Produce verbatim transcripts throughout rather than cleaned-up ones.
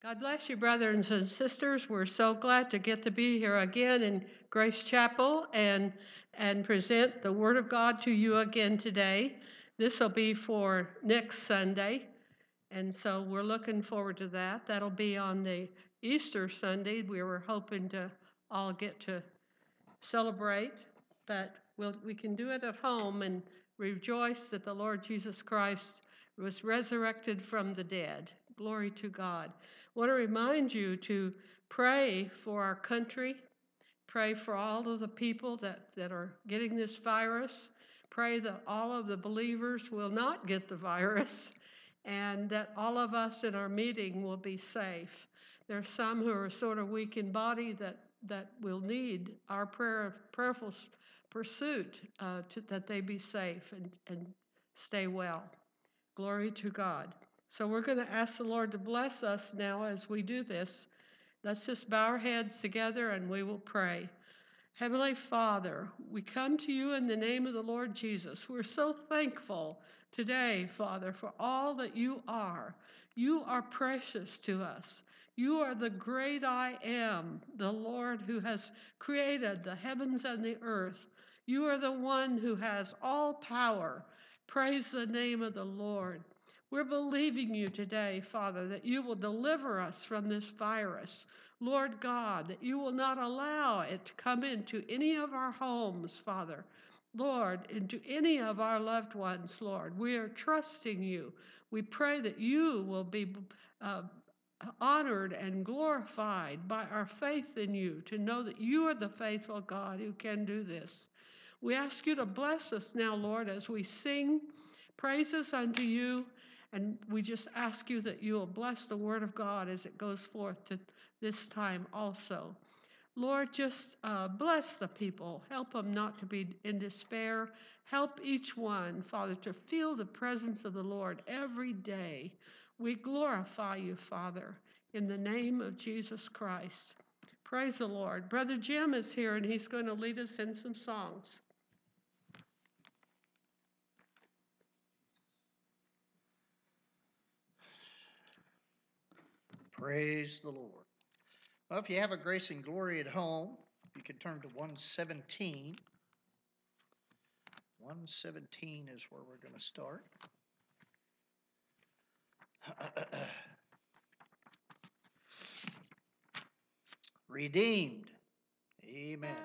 God bless you, brothers and sisters. We're so glad to get to be here again in Grace Chapel and and present the Word of God to you again today. This will be for next Sunday, and so we're looking forward to that. That'll be on the Easter Sunday. We were hoping to all get to celebrate, but we'll, we can do it at home and rejoice that the Lord Jesus Christ was resurrected from the dead. Glory to God. I want to remind you to pray for our country, pray for all of the people that, that are getting this virus, pray that all of the believers will not get the virus, and that all of us in our meeting will be safe. There are some who are sort of weak in body that that will need our prayer, prayerful pursuit uh, to, that they be safe and, and stay well. Glory to God. So we're going to ask the Lord to bless us now as we do this. Let's just bow our heads together and we will pray. Heavenly Father, we come to you in the name of the Lord Jesus. We're so thankful today, Father, for all that you are. You are precious to us. You are the great I am, the Lord who has created the heavens and the earth. You are the one who has all power. Praise the name of the Lord. We're believing you today, Father, that you will deliver us from this virus. Lord God, that you will not allow it to come into any of our homes, Father. Lord, into any of our loved ones, Lord. We are trusting you. We pray that you will be uh, honored and glorified by our faith in you, to know that you are the faithful God who can do this. We ask you to bless us now, Lord, as we sing praises unto you, and we just ask you that you will bless the word of God as it goes forth to this time also. Lord, just uh, bless the people. Help them not to be in despair. Help each one, Father, to feel the presence of the Lord every day. We glorify you, Father, in the name of Jesus Christ. Praise the Lord. Brother Jim is here, and he's going to lead us in some songs. Praise the Lord. Well, if you have a Grace and Glory at home, you can turn to one seventeen. one seventeen is where we're going to start. Redeemed. Amen.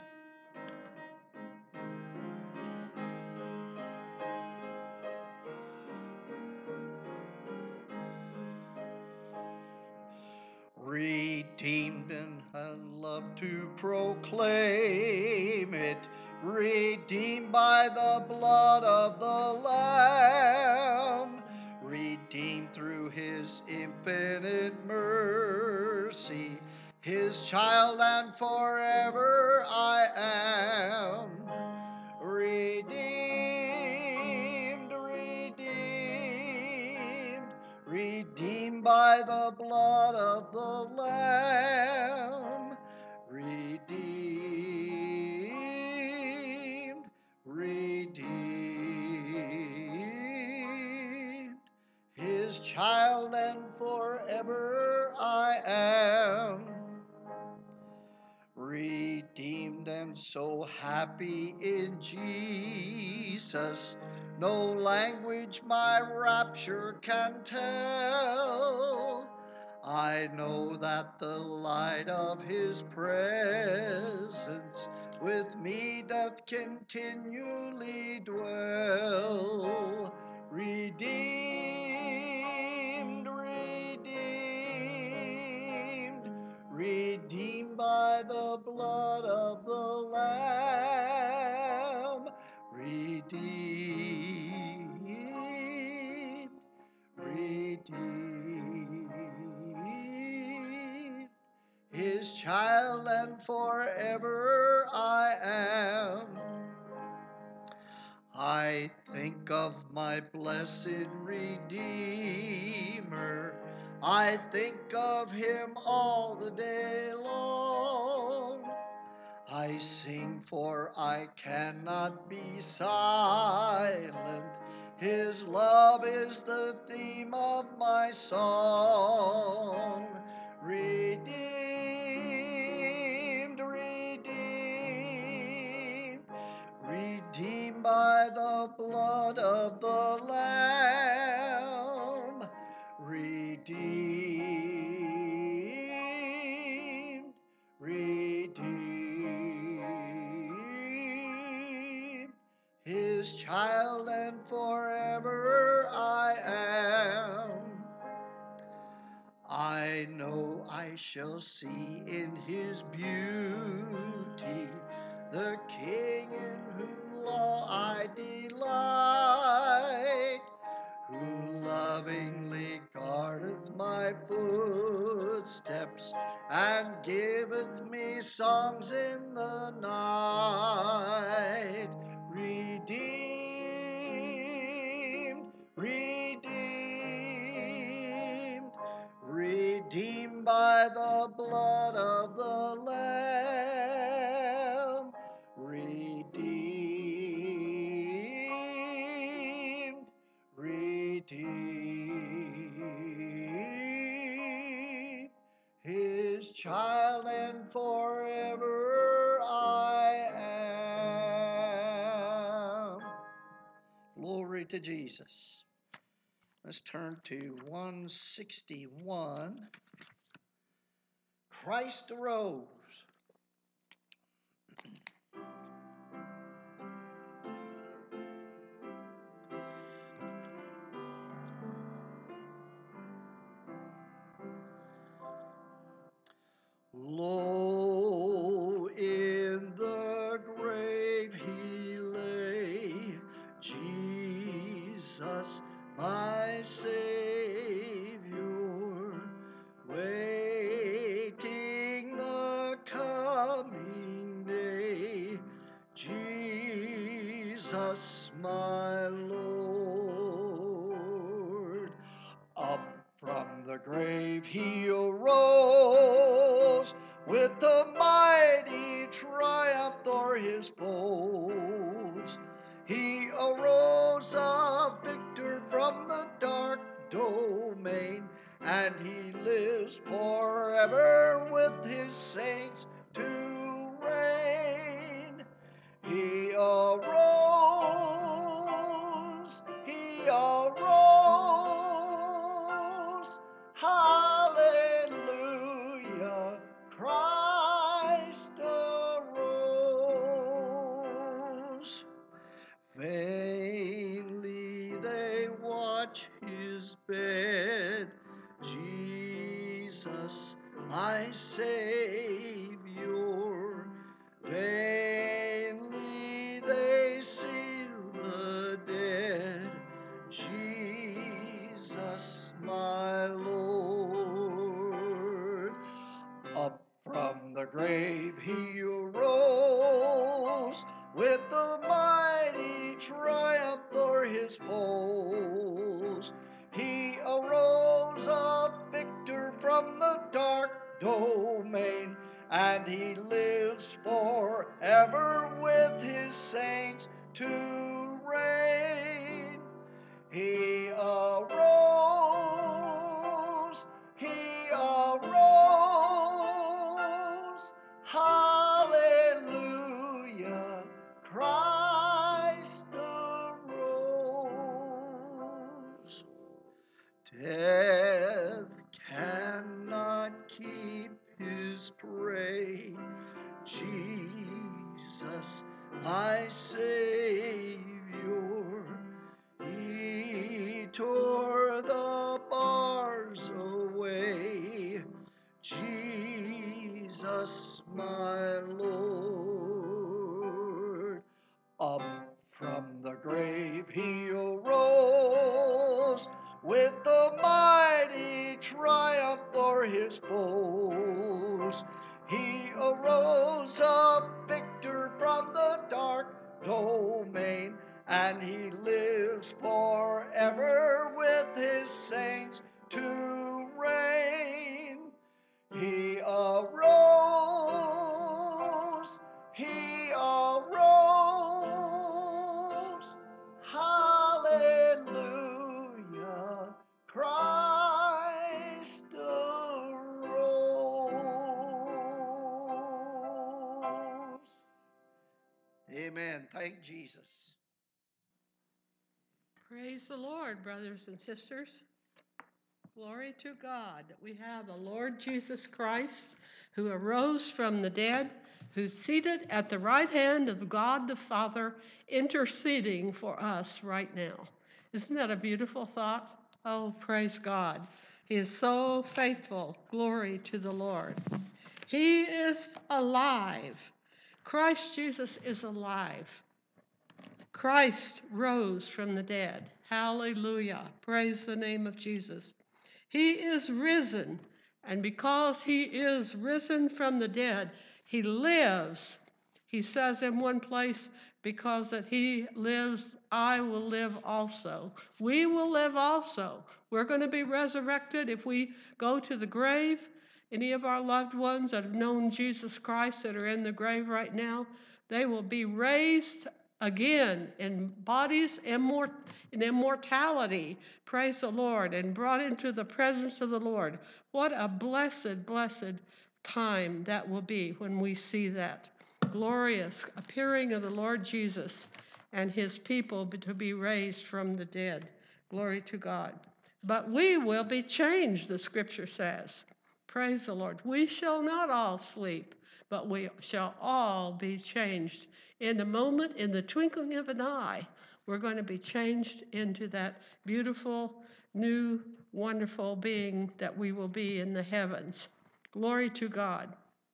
Redeemed, and I love to proclaim it. Redeemed by the blood of the Lamb. Redeemed through his infinite mercy. His child, and forever I am. Redeemed, redeemed, redeemed by the blood of the Lamb. Redeemed, redeemed, his child, and forever I am. Redeemed and so happy in Jesus, no language my rapture can tell. I know that the light of his presence with me doth continually dwell. Redeemed, redeemed, redeemed by the blood of the Lamb. Redeemed, redeemed, his child, and forever I am. I think of my blessed Redeemer. I think of him all the day long. I sing, for I cannot be silent. His love is the theme of my song. the blood of the Lamb, redeemed, redeemed, his child and forever I am. I know I shall see in his beauty the King in whom law I delight, who lovingly guardeth my footsteps and giveth me songs in the night. Redeemed, redeemed, redeemed by the blood of the Lamb, redeemed, redeemed, his child and forever I am. Glory to Jesus. Let's turn to one sixty-one. Christ arose. Lo, in the grave he lay, Jesus, my Savior, waiting the coming day, Jesus, my Lord. Up from the grave he arose, with the mighty triumph o'er his foes. He arose a victor from the dark domain, and he lives forever with his saints to reign. He arose, he arose, hallelujah, Christ arose. Vainly they watch his bed, Jesus, my Savior. Vainly they seal the dead, Jesus, my Lord. Up from the grave he arose, with the mighty triumph o'er his foes. He arose a victor from the dark domain, and he lives forever with his saints to reign. He arose, he arose, hallelujah, Christ arose. Death cannot keep his prey, Jesus, my Savior. He tore the bars away, Jesus, my Lord. Up from the grave he arose, with the mighty triumph o'er his foes. He arose a victor from the dark domain, and he lives forever with his saints to reign. He arose, he arose, hallelujah, Christ arose. Amen. Thank Jesus. Praise the Lord, brothers and sisters. Glory to God that we have the Lord Jesus Christ who arose from the dead, who's seated at the right hand of God the Father, interceding for us right now. Isn't that a beautiful thought? Oh, praise God. He is so faithful. Glory to the Lord. He is alive. Christ Jesus is alive. Christ rose from the dead. Hallelujah. Praise the name of Jesus. He is risen, and because he is risen from the dead, he lives. He says in one place, because that he lives, I will live also. We will live also. We're going to be resurrected if we go to the grave. Any of our loved ones that have known Jesus Christ that are in the grave right now, they will be raised again in bodies immort- in immortality, praise the Lord, and brought into the presence of the Lord. What a blessed, blessed time that will be when we see that glorious appearing of the Lord Jesus and his people to be raised from the dead. Glory to God. But we will be changed, the scripture says. Praise the Lord. We shall not all sleep, but we shall all be changed. In a moment, in the twinkling of an eye, we're going to be changed into that beautiful, new, wonderful being that we will be in the heavens. Glory to God.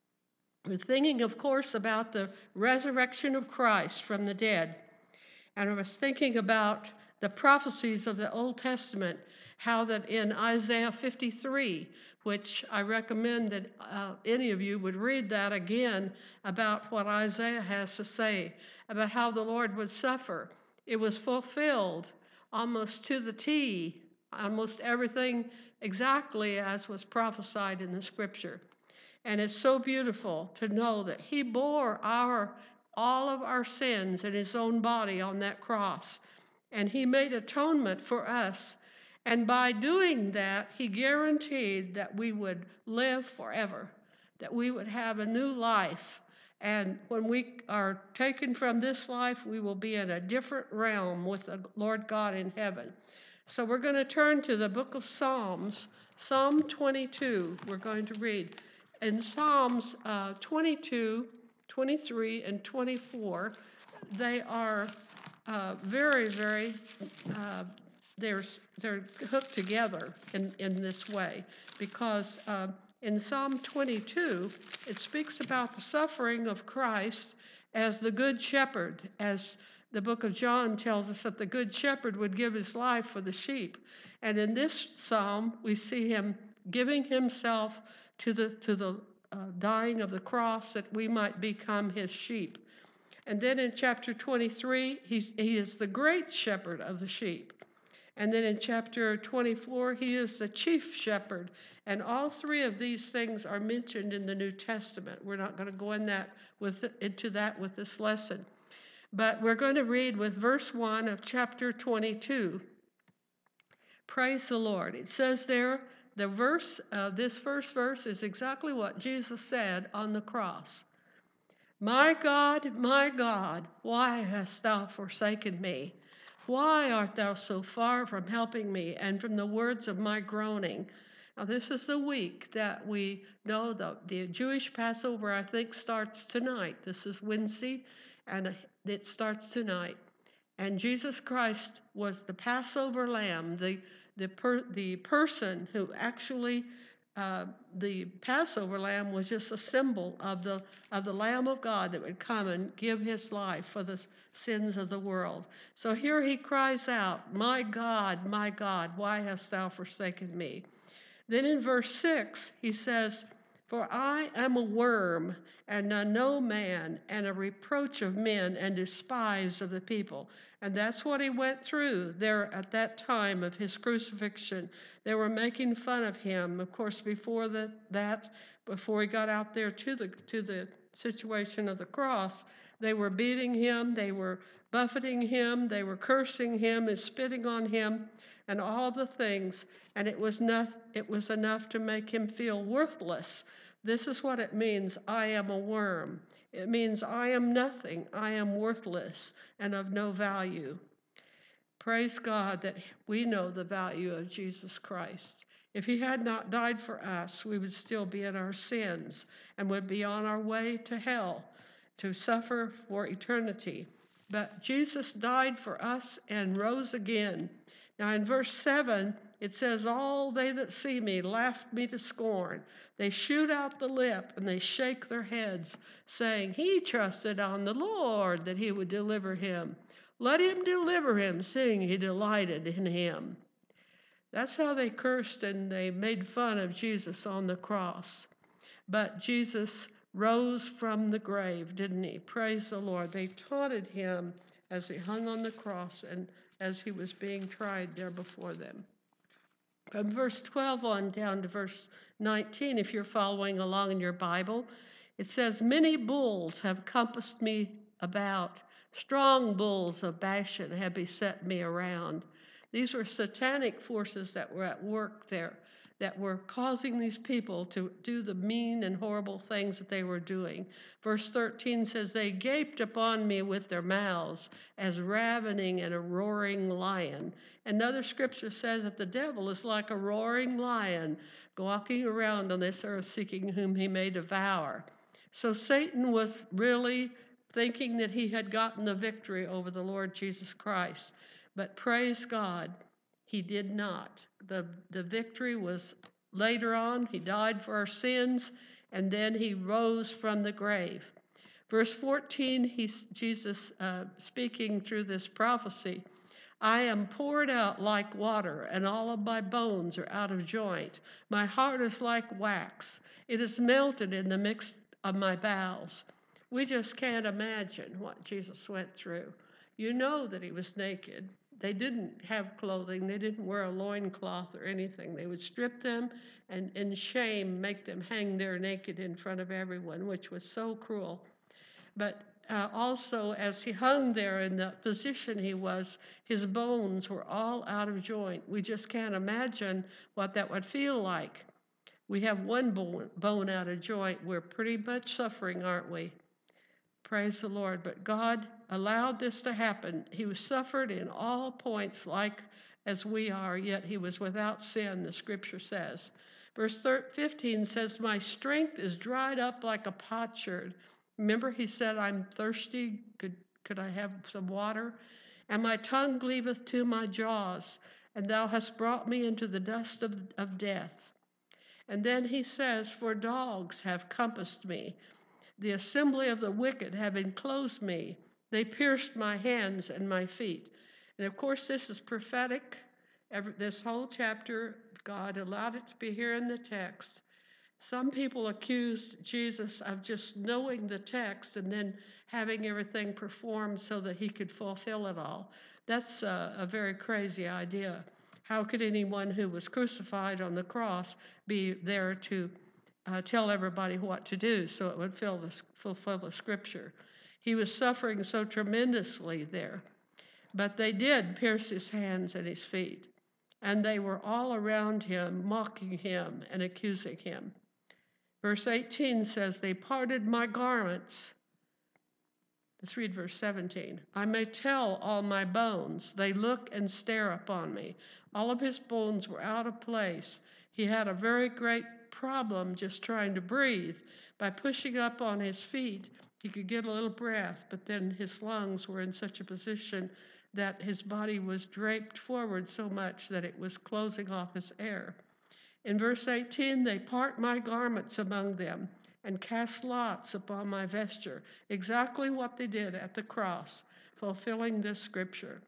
We're thinking, of course, about the resurrection of Christ from the dead. And I was thinking about the prophecies of the Old Testament, how that in Isaiah fifty-three, which I recommend that uh, any of you would read that again about what Isaiah has to say about how the Lord would suffer. It was fulfilled almost to the T, almost everything exactly as was prophesied in the scripture. And it's so beautiful to know that he bore our all of our sins in his own body on that cross. And he made atonement for us. And by doing that, he guaranteed that we would live forever, that we would have a new life. And when we are taken from this life, we will be in a different realm with the Lord God in heaven. So we're going to turn to the book of Psalms, Psalm twenty-two, we're going to read. In Psalms uh, twenty-two, twenty-three, and twenty-four, they are uh, very, very, uh, they're, they're hooked together in, in this way because uh, in Psalm twenty-two, it speaks about the suffering of Christ as the good shepherd, as the book of John tells us that the good shepherd would give his life for the sheep. And in this psalm, we see him giving himself to the, to the uh, dying of the cross that we might become his sheep. And then in chapter twenty-three, he's, he is the great shepherd of the sheep. And then in chapter twenty-four, he is the chief shepherd. And all three of these things are mentioned in the New Testament. We're not going to go in that with, into that with this lesson. But we're going to read with verse one of chapter twenty-two. Praise the Lord. It says there, the verse, uh, this first verse is exactly what Jesus said on the cross. My God, my God, why hast thou forsaken me? Why art thou so far from helping me and from the words of my groaning? Now, this is the week that we know the, the Jewish Passover, I think, starts tonight. This is Wednesday, and it starts tonight. And Jesus Christ was the Passover lamb, the, the, per, the person who actually Uh, the Passover lamb was just a symbol of the of the Lamb of God that would come and give his life for the sins of the world. So here he cries out, "My God, my God, why hast thou forsaken me?" Then in verse six, he says, "For I am a worm and a no man and a reproach of men and despised of the people." And that's what he went through there at that time of his crucifixion. They were making fun of him. Of course, before the, that, before he got out there to the, to the situation of the cross, they were beating him, they were buffeting him, they were cursing him and spitting on him and all the things. And it was, enough, it was enough to make him feel worthless. This is what it means, I am a worm. It means I am nothing, I am worthless and of no value. Praise God that we know the value of Jesus Christ. If he had not died for us, we would still be in our sins and would be on our way to hell to suffer for eternity. But Jesus died for us and rose again. Now, in verse seven, it says, "All they that see me laugh me to scorn. They shoot out the lip and they shake their heads, saying, He trusted on the Lord that he would deliver him. Let him deliver him, seeing he delighted in him." That's how they cursed and they made fun of Jesus on the cross. But Jesus rose from the grave, didn't he? Praise the Lord. They taunted him as he hung on the cross and as he was being tried there before them. From verse twelve on down to verse nineteen, if you're following along in your Bible, it says, "Many bulls have compassed me about. Strong bulls of Bashan have beset me around." These were satanic forces that were at work there, that were causing these people to do the mean and horrible things that they were doing. Verse thirteen says, "They gaped upon me with their mouths as ravening and a roaring lion." Another scripture says that the devil is like a roaring lion walking around on this earth seeking whom he may devour. So Satan was really thinking that he had gotten the victory over the Lord Jesus Christ. But praise God, he did not. The, the victory was later on. He died for our sins, and then he rose from the grave. Verse fourteen, he's, Jesus uh, speaking through this prophecy, "I am poured out like water, and all of my bones are out of joint. My heart is like wax. It is melted in the midst of my bowels." We just can't imagine what Jesus went through. You know that he was naked. They didn't have clothing. They didn't wear a loincloth or anything. They would strip them and in shame make them hang there naked in front of everyone, which was so cruel. But uh, also, as he hung there in the position he was, his bones were all out of joint. We just can't imagine what that would feel like. We have one bone, bone out of joint. We're pretty much suffering, aren't we? Praise the Lord. But God allowed this to happen. He was suffered in all points like as we are, yet he was without sin, the scripture says. Verse fifteen says, "My strength is dried up like a potsherd." Remember, he said, "I'm thirsty. Could, could I have some water? And my tongue cleaveth to my jaws, and thou hast brought me into the dust of, of death." And then he says, "For dogs have compassed me. The assembly of the wicked have enclosed me. They pierced my hands and my feet." And of course, this is prophetic. Every, this whole chapter, God allowed it to be here in the text. Some people accused Jesus of just knowing the text and then having everything performed so that he could fulfill it all. That's a, a very crazy idea. How could anyone who was crucified on the cross be there to uh, tell everybody what to do so it would fill the, fulfill the scripture? He was suffering so tremendously there. But they did pierce his hands and his feet, and they were all around him, mocking him and accusing him. Verse eighteen says, "They parted my garments." Let's read verse seventeen. "I may tell all my bones. They look and stare upon me." All of his bones were out of place. He had a very great problem just trying to breathe. By pushing up on his feet, he could get a little breath, but then his lungs were in such a position that his body was draped forward so much that it was closing off his air. In verse eighteen, "They part my garments among them and cast lots upon my vesture." Exactly what they did at the cross, fulfilling this scripture.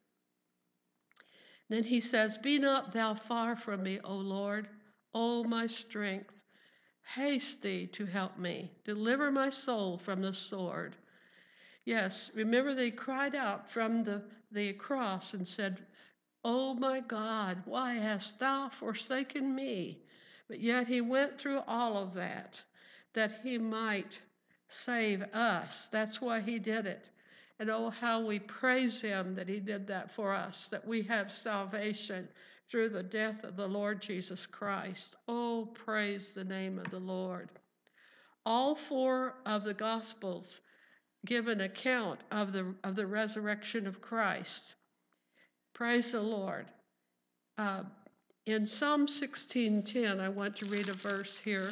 Then he says, "Be not thou far from me, O Lord, O my strength. Haste thee to help me. Deliver my soul from the sword." Yes, remember they cried out from the, the cross and said, "Oh my God, why hast thou forsaken me?" But yet he went through all of that, that he might save us. That's why he did it. And oh, how we praise him that he did that for us, that we have salvation through the death of the Lord Jesus Christ. Oh, praise the name of the Lord. All four of the Gospels give an account of the, of the resurrection of Christ. Praise the Lord. Uh, in Psalm sixteen ten, I want to read a verse here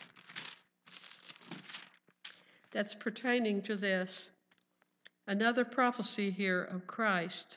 that's pertaining to this. Another prophecy here of Christ.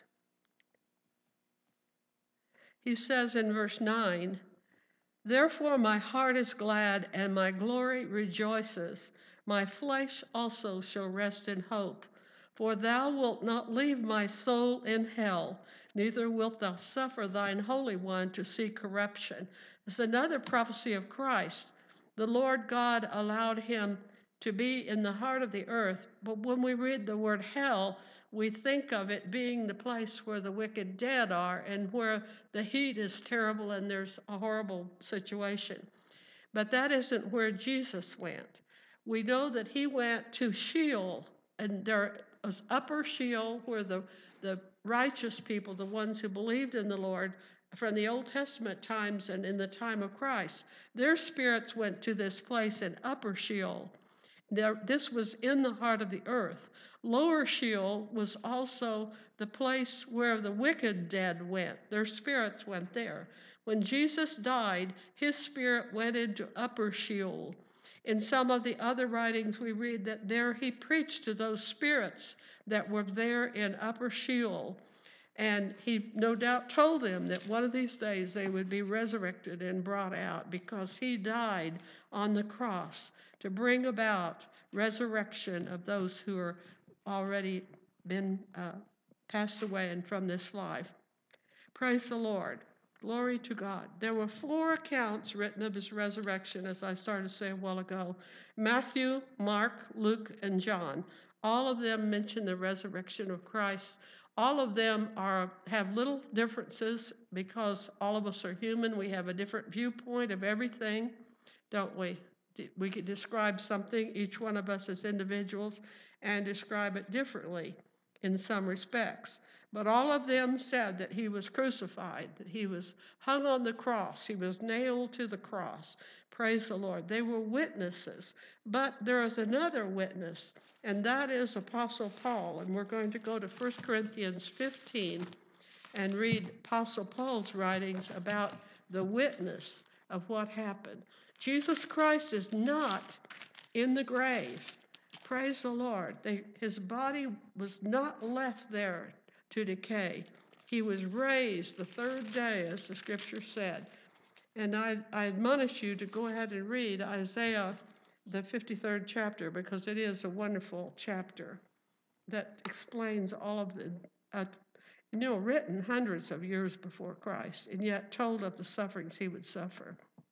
He says in verse nine, "Therefore my heart is glad and my glory rejoices. My flesh also shall rest in hope. For thou wilt not leave my soul in hell, neither wilt thou suffer thine Holy One to see corruption." It's another prophecy of Christ. The Lord God allowed him to be in the heart of the earth, but when we read the word hell, we think of it being the place where the wicked dead are and where the heat is terrible and there's a horrible situation. But that isn't where Jesus went. We know that he went to Sheol, and there was upper Sheol where the, the righteous people, the ones who believed in the Lord from the Old Testament times and in the time of Christ, their spirits went to this place in upper Sheol. There, this was in the heart of the earth. Lower Sheol was also the place where the wicked dead went. Their spirits went there. When Jesus died, his spirit went into upper Sheol. In some of the other writings, we read that there he preached to those spirits that were there in upper Sheol. And he no doubt told them that one of these days they would be resurrected and brought out because he died on the cross to bring about resurrection of those who are already been uh, passed away and from this life. Praise the Lord. Glory to God. There were four accounts written of his resurrection, as I started to say a while ago. Matthew, Mark, Luke, and John. All of them mention the resurrection of Christ. All of them are have little differences because all of us are human. We have a different viewpoint of everything, don't we? We could describe something, each one of us as individuals, and describe it differently in some respects. But all of them said that he was crucified, that he was hung on the cross, he was nailed to the cross. Praise the Lord. They were witnesses. But there is another witness, and that is Apostle Paul. And we're going to go to First Corinthians fifteen and read Apostle Paul's writings about the witness of what happened. Jesus Christ is not in the grave. Praise the Lord. They, his body was not left there to decay. He was raised the third day, as the scripture said. And I, I admonish you to go ahead and read Isaiah, the fifty-third chapter, because it is a wonderful chapter that explains all of the, uh, you know, written hundreds of years before Christ, and yet told of the sufferings he would suffer.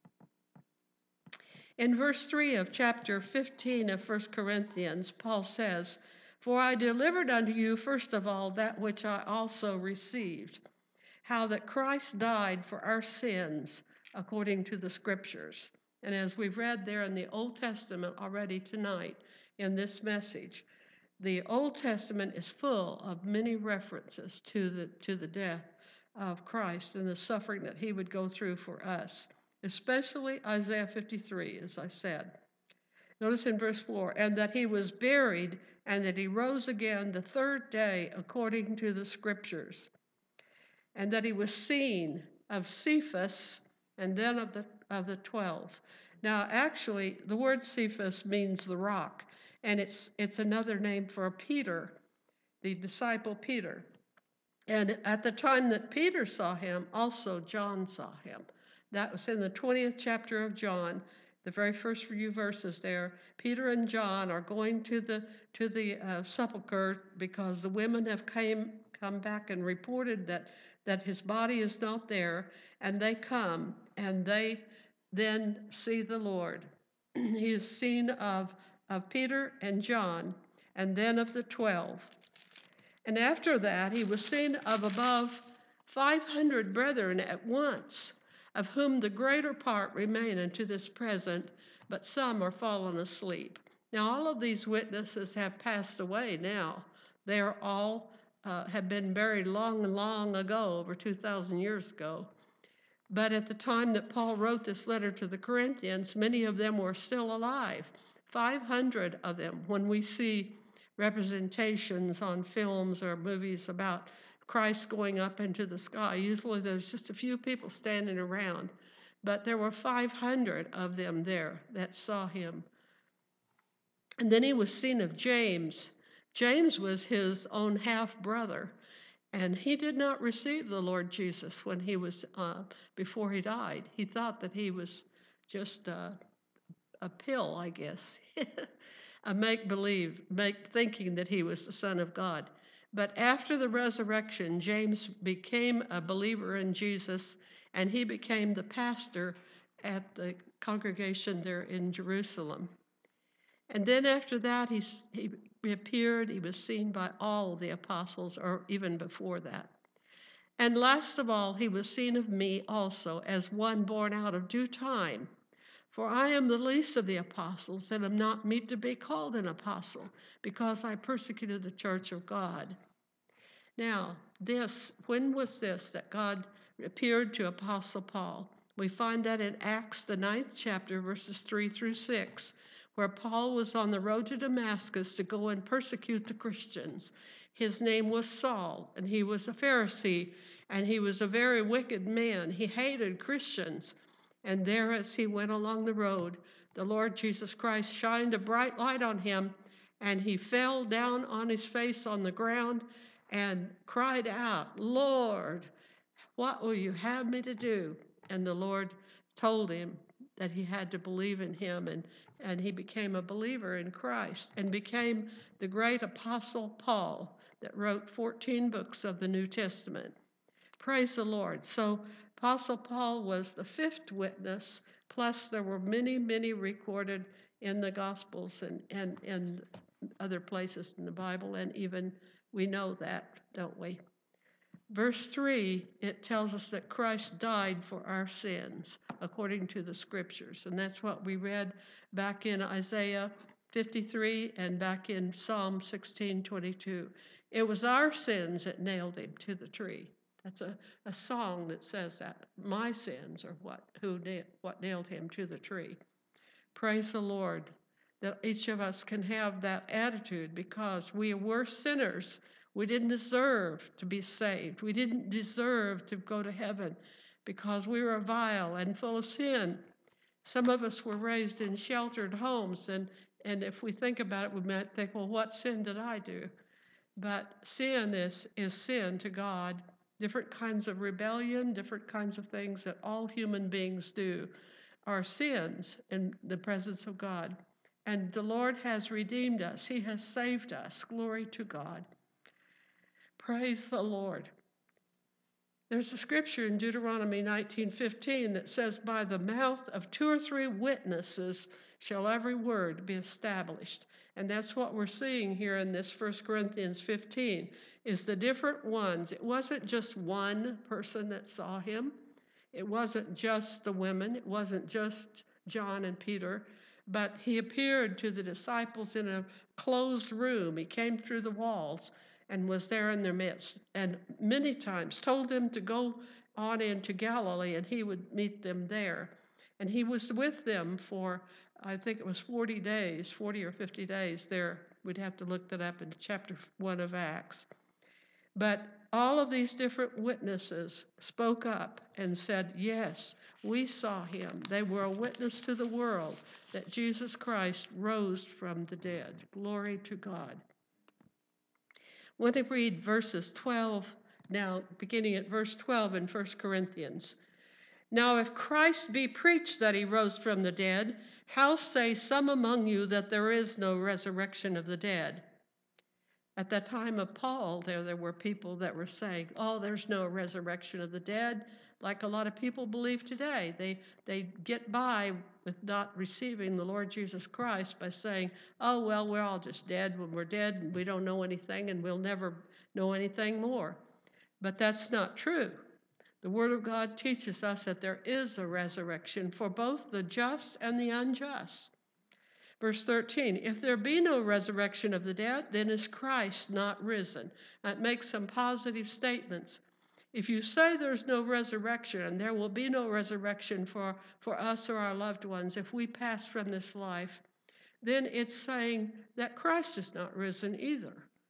In verse three of chapter fifteen of First Corinthians, Paul says, "For I delivered unto you first of all that which I also received, how that Christ died for our sins according to the Scriptures." And as we've read there in the Old Testament already tonight in this message, the Old Testament is full of many references to the, to the death of Christ and the suffering that he would go through for us, especially Isaiah fifty-three, as I said. Notice in verse four, "And that he was buried, and that he rose again the third day according to the Scriptures, and that he was seen of Cephas, and then of the of the twelve." Now, actually, the word Cephas means the rock, and it's it's another name for Peter, the disciple Peter. And at the time that Peter saw him, also John saw him. That was in the twentieth chapter of John, the very first few verses there. Peter and John are going to the to the uh, sepulcher because the women have came come back and reported that that his body is not there, and they come and they then see the Lord. He is seen of of Peter and John, and then of the twelve. And after that, he was seen of above five hundred brethren at once, of whom the greater part remain unto this present, but some are fallen asleep. Now, all of these witnesses have passed away now. They are all uh, have been buried long, long ago, over two thousand years ago. But at the time that Paul wrote this letter to the Corinthians, many of them were still alive. five hundred of them, when we see representations on films or movies about Christ going up into the sky. Usually there's just a few people standing around, but there were five hundred of them there that saw him. And then he was seen of James. James was his own half brother, and he did not receive the Lord Jesus when he was uh, before he died. He thought that he was just uh, a pill, I guess, a make believe, make thinking that he was the Son of God. But after the resurrection, James became a believer in Jesus, and he became the pastor at the congregation there in Jerusalem. And then after that, he, he appeared, he was seen by all the apostles, or even before that. And last of all, he was seen of me also, as one born out of due time. For I am the least of the apostles, and am not meet to be called an apostle, because I persecuted the church of God. Now, this, when was this that God appeared to Apostle Paul? We find that in Acts, the ninth chapter, verses three through six, where Paul was on the road to Damascus to go and persecute the Christians. His name was Saul, and he was a Pharisee, and he was a very wicked man. He hated Christians. And there, as he went along the road, the Lord Jesus Christ shined a bright light on him, and he fell down on his face on the ground and cried out, "Lord, what will you have me to do?" And the Lord told him that he had to believe in him, and, and he became a believer in Christ and became the great apostle Paul that wrote fourteen books of the New Testament. Praise the Lord. So Apostle Paul was the fifth witness, plus there were many, many recorded in the Gospels and, and, and other places in the Bible, and even we know that, don't we? Verse three, it tells us that Christ died for our sins, according to the scriptures. And that's what we read back in Isaiah fifty-three and back in Psalm sixteen twenty-two. It was our sins that nailed him to the tree. That's a, a song that says that. My sins are what, who na- what nailed him to the tree. Praise the Lord that each of us can have that attitude, because we were sinners. We didn't deserve to be saved. We didn't deserve to go to heaven because we were vile and full of sin. Some of us were raised in sheltered homes, and, and if we think about it, we might think, well, what sin did I do? But sin is, is sin to God. Different kinds of rebellion, different kinds of things that all human beings do are sins in the presence of God. And the Lord has redeemed us. He has saved us. Glory to God. Praise the Lord. There's a scripture in Deuteronomy nineteen fifteen that says, "By the mouth of two or three witnesses shall every word be established." And that's what we're seeing here in this First Corinthians fifteen, is the different ones. It wasn't just one person that saw him. It wasn't just the women. It wasn't just John and Peter. But he appeared to the disciples in a closed room. He came through the walls and was there in their midst, and many times told them to go on into Galilee, and he would meet them there. And he was with them for, I think it was forty days, forty or fifty days there. We'd have to look that up in chapter one of Acts. But all of these different witnesses spoke up and said, yes, we saw him. They were a witness to the world that Jesus Christ rose from the dead. Glory to God. I want to read verses twelve now, beginning at verse twelve in First Corinthians. "Now if Christ be preached that he rose from the dead, how say some among you that there is no resurrection of the dead?" At the time of Paul, there, there were people that were saying, oh, there's no resurrection of the dead, like a lot of people believe today. They, they get by with not receiving the Lord Jesus Christ by saying, oh, well, we're all just dead when we're dead, and we don't know anything, and we'll never know anything more. But that's not true. The Word of God teaches us that there is a resurrection for both the just and the unjust. Verse thirteen, if there be no resurrection of the dead, then is Christ not risen? That makes some positive statements. If you say there's no resurrection, and there will be no resurrection for, for us or our loved ones if we pass from this life, then it's saying that Christ is not risen either.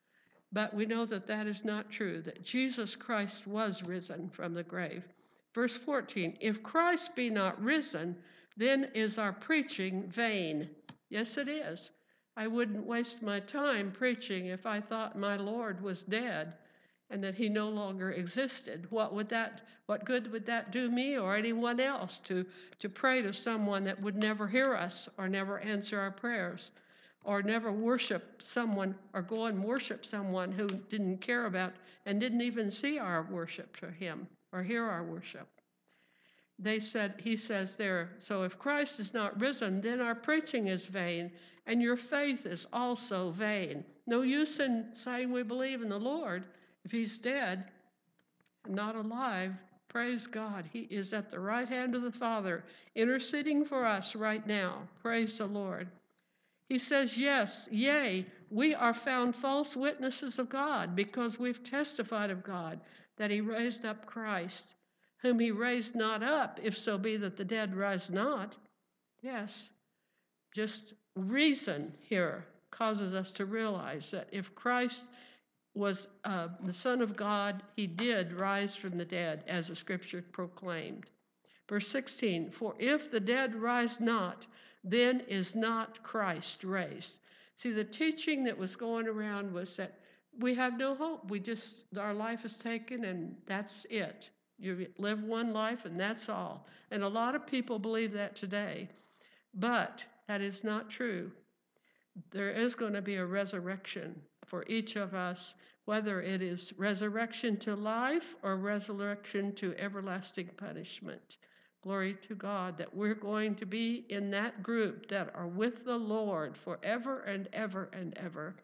But we know that that is not true, that Jesus Christ was risen from the grave. Verse fourteen, if Christ be not risen, then is our preaching vain. Yes, it is. I wouldn't waste my time preaching if I thought my Lord was dead and that he no longer existed. What would that, what good would that do me or anyone else to, to pray to someone that would never hear us or never answer our prayers or never worship someone or go and worship someone who didn't care about and didn't even see our worship to him or hear our worship? They said, he says there, so if Christ is not risen, then our preaching is vain, and your faith is also vain. No use in saying we believe in the Lord if he's dead and not alive. Praise God. He is at the right hand of the Father, interceding for us right now. Praise the Lord. He says, yes, yea, we are found false witnesses of God because we've testified of God that he raised up Christ, whom he raised not up, if so be that the dead rise not. Yes, just reason here causes us to realize that if Christ was uh, the Son of God, he did rise from the dead, as the scripture proclaimed. Verse sixteen, for if the dead rise not, then is not Christ raised. See, the teaching that was going around was that we have no hope. We just, our life is taken and that's it. You live one life and that's all. And a lot of people believe that today, but that is not true. There is going to be a resurrection for each of us, whether it is resurrection to life or resurrection to everlasting punishment. Glory to God that we're going to be in that group that are with the Lord forever and ever and ever.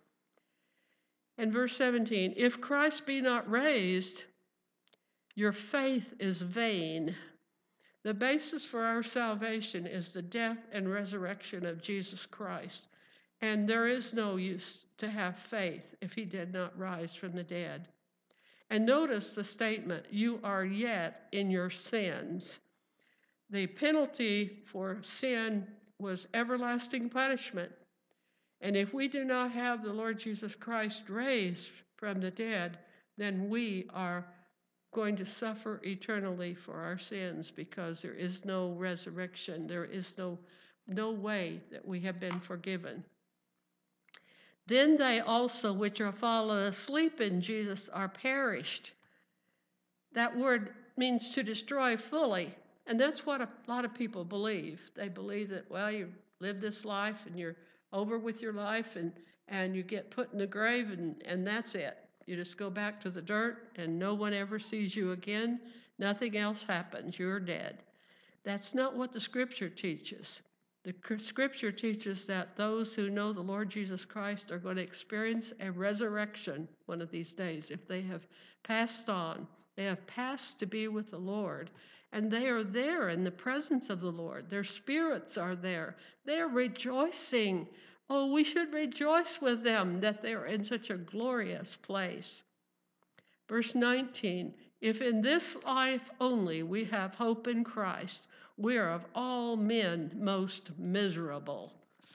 And verse seventeen, if Christ be not raised, your faith is vain. The basis for our salvation is the death and resurrection of Jesus Christ. And there is no use to have faith if he did not rise from the dead. And notice the statement, you are yet in your sins. The penalty for sin was everlasting punishment. And if we do not have the Lord Jesus Christ raised from the dead, then we are going to suffer eternally for our sins because there is no resurrection. There is no, no way that we have been forgiven. Then they also which are fallen asleep in Jesus are perished. That word means to destroy fully. And that's what a lot of people believe. They believe that, well, you live this life and you're over with your life and, and you get put in the grave and, and that's it. You just go back to the dirt and no one ever sees you again. Nothing else happens. You're dead. That's not what the scripture teaches. The scripture teaches that those who know the Lord Jesus Christ are going to experience a resurrection one of these days. If they have passed on, they have passed to be with the Lord, and they are there in the presence of the Lord. Their spirits are there. They are rejoicing. Oh, we should rejoice with them that they are in such a glorious place. Verse nineteen, if in this life only we have hope in Christ, we are of all men most miserable.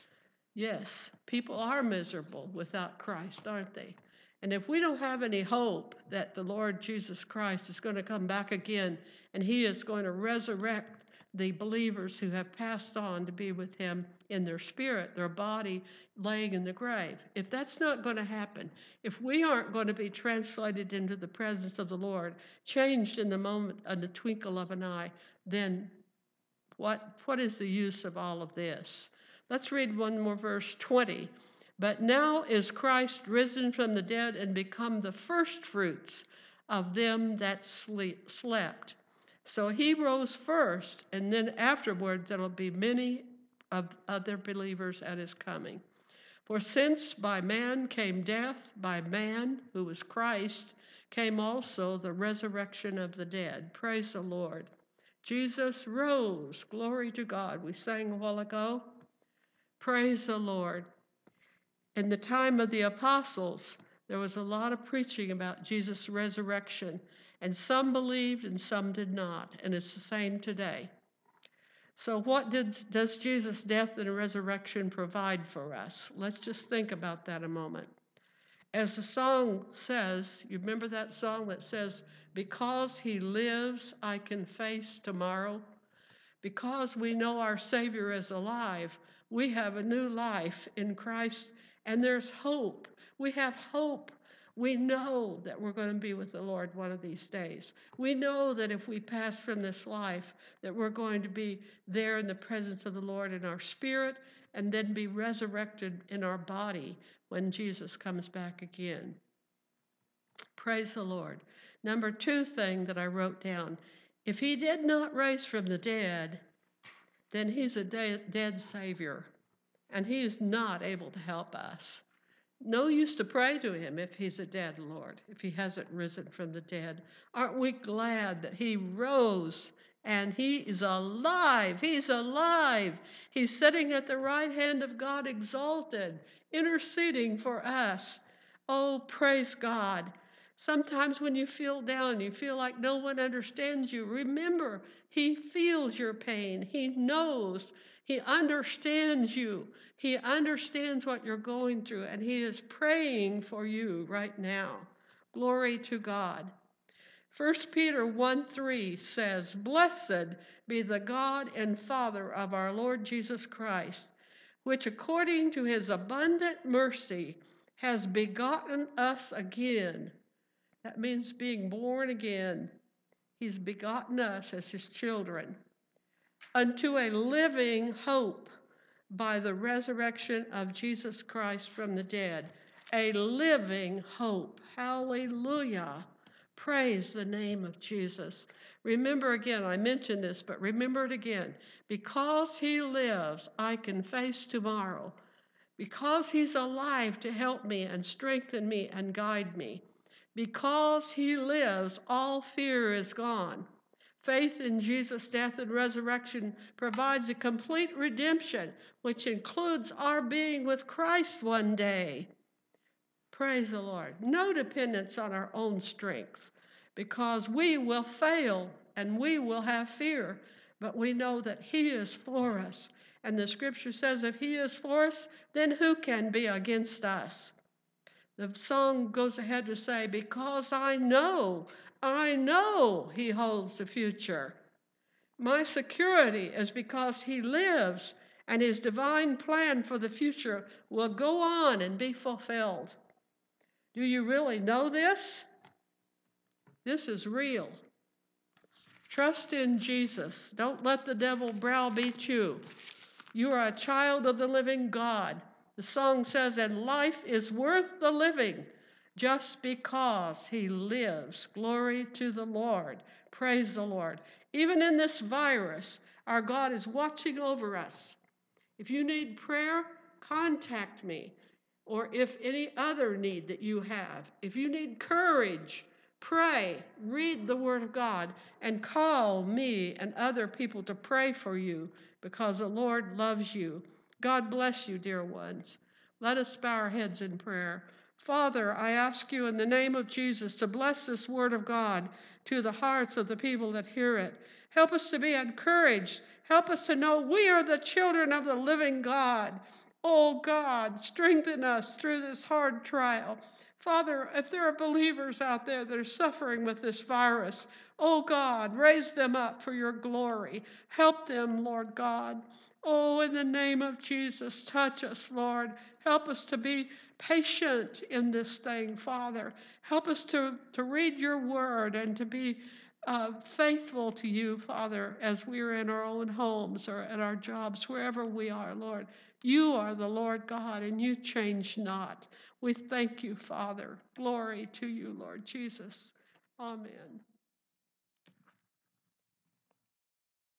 Yes, people are miserable without Christ, aren't they? And if we don't have any hope that the Lord Jesus Christ is going to come back again and he is going to resurrect the believers who have passed on to be with him in their spirit, their body laying in the grave, if that's not going to happen, if we aren't going to be translated into the presence of the Lord, changed in the moment, in the twinkle of an eye, then what, what is the use of all of this? Let's read one more verse, twenty. But now is Christ risen from the dead and become the firstfruits of them that sleep, slept. So he rose first, and then afterwards there will be many of other believers at his coming. For since by man came death, by man, who was Christ, came also the resurrection of the dead. Praise the Lord. Jesus rose. Glory to God. We sang a while ago. Praise the Lord. In the time of the apostles, there was a lot of preaching about Jesus' resurrection, and some believed and some did not, and it's the same today. So what did, does Jesus' death and resurrection provide for us? Let's just think about that a moment. As the song says, you remember that song that says, "Because he lives, I can face tomorrow." Because we know our Savior is alive, we have a new life in Christ, and there's hope. We have hope. We know that we're going to be with the Lord one of these days. We know that if we pass from this life, that we're going to be there in the presence of the Lord in our spirit, and then be resurrected in our body when Jesus comes back again. Praise the Lord. Number two thing that I wrote down, if he did not raise from the dead, then he's a de- dead Savior, and he is not able to help us. No use to pray to him if he's a dead Lord, if he hasn't risen from the dead. Aren't we glad that he rose and he is alive? He's alive. He's sitting at the right hand of God, exalted, interceding for us. Oh, praise God. Sometimes when you feel down, you feel like no one understands you, remember, he feels your pain. He knows. He understands you. He understands what you're going through, and he is praying for you right now. Glory to God. First Peter one three says, "Blessed be the God and Father of our Lord Jesus Christ, which according to his abundant mercy has begotten us again." That means being born again. He's begotten us as his children unto a living hope by the resurrection of Jesus Christ from the dead. A living hope. Hallelujah. Praise the name of Jesus. Remember again, I mentioned this, but remember it again. Because he lives, I can face tomorrow. Because he's alive to help me and strengthen me and guide me. Because he lives, all fear is gone. Faith in Jesus' death and resurrection provides a complete redemption, which includes our being with Christ one day. Praise the Lord. No dependence on our own strength, because we will fail and we will have fear, but we know that he is for us. And the scripture says, if he is for us, then who can be against us? The song goes ahead to say, because I know, I know he holds the future. My security is because he lives, and his divine plan for the future will go on and be fulfilled. Do you really know this? This is real. Trust in Jesus. Don't let the devil browbeat you. You are a child of the living God. The song says, and life is worth the living just because he lives. Glory to the Lord. Praise the Lord. Even in this virus, our God is watching over us. If you need prayer, contact me. Or if any other need that you have, if you need courage, pray, read the Word of God, and call me and other people to pray for you because the Lord loves you. God bless you, dear ones. Let us bow our heads in prayer. Father, I ask you in the name of Jesus to bless this Word of God to the hearts of the people that hear it. Help us to be encouraged. Help us to know we are the children of the living God. Oh God, strengthen us through this hard trial. Father, if there are believers out there that are suffering with this virus, oh God, raise them up for your glory. Help them, Lord God. Oh, in the name of Jesus, touch us, Lord. Help us to be patient in this thing, Father. Help us to, to read your word and to be uh, faithful to you, Father, as we are in our own homes or at our jobs, wherever we are, Lord. You are the Lord God, and you change not. We thank you, Father. Glory to you, Lord Jesus. Amen.